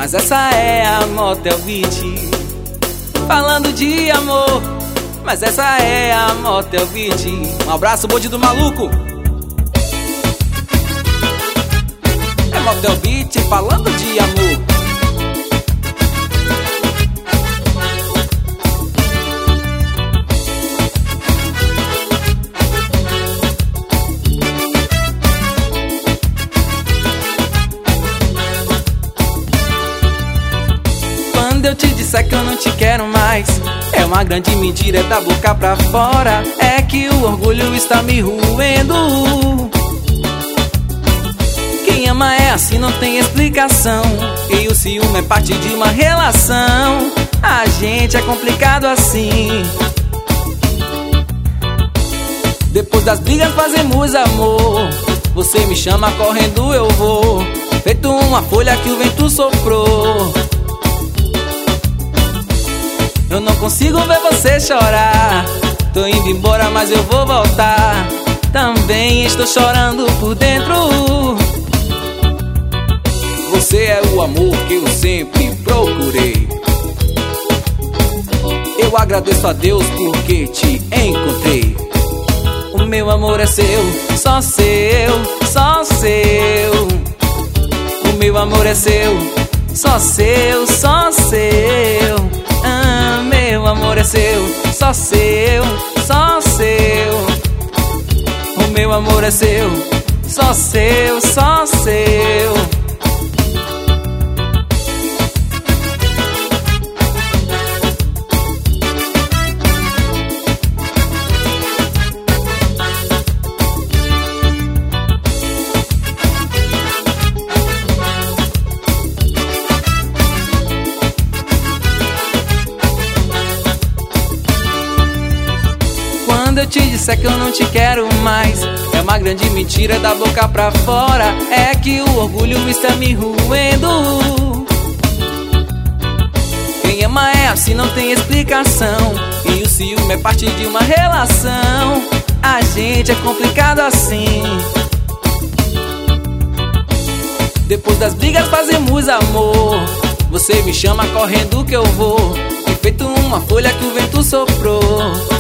Mas essa é a Motel Beat, falando de amor. Mas essa é a Motel Beat. Um abraço, bonde do maluco. É Motel Beat, falando de amor. Quando eu te disser que eu não te quero mais, é uma grande mentira, é da boca pra fora. É que o orgulho está me roendo. Quem ama é assim, não tem explicação. E o ciúme é parte de uma relação. A gente é complicado assim. Depois das brigas fazemos amor. Você me chama, correndo eu vou, feito uma folha que o vento soprou. Eu não consigo ver você chorar. Tô indo embora, mas eu vou voltar. Também estou chorando por dentro. Você é o amor que eu sempre procurei. Eu agradeço a Deus porque te encontrei. O meu amor é seu, só seu, só seu. O meu amor é seu, só seu, só seu. Meu amor é seu, só seu, só seu. O meu amor é seu, só seu, só seu. Quando eu te disser que eu não te quero mais, é uma grande mentira, da boca pra fora. É que o orgulho está me roendo. Quem ama é assim, não tem explicação. E o ciúme é parte de uma relação. A gente é complicado assim. Depois das brigas fazemos amor. Você me chama, correndo que eu vou, e feito uma folha que o vento soprou.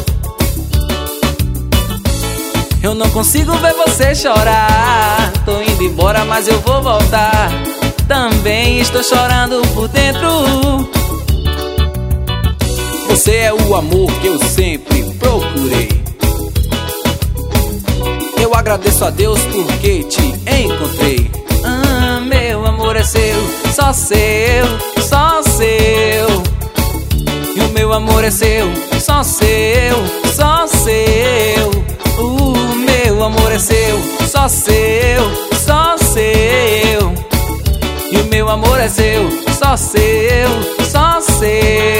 Eu não consigo ver você chorar. Tô indo embora, mas eu vou voltar. Também estou chorando por dentro. Você é o amor que eu sempre procurei. Eu agradeço a Deus porque te encontrei. Meu amor é seu, só seu, só seu. E o meu amor é seu, só seu, só seu. O meu amor é seu, só seu, só seu. E o meu amor é seu, só seu, só seu.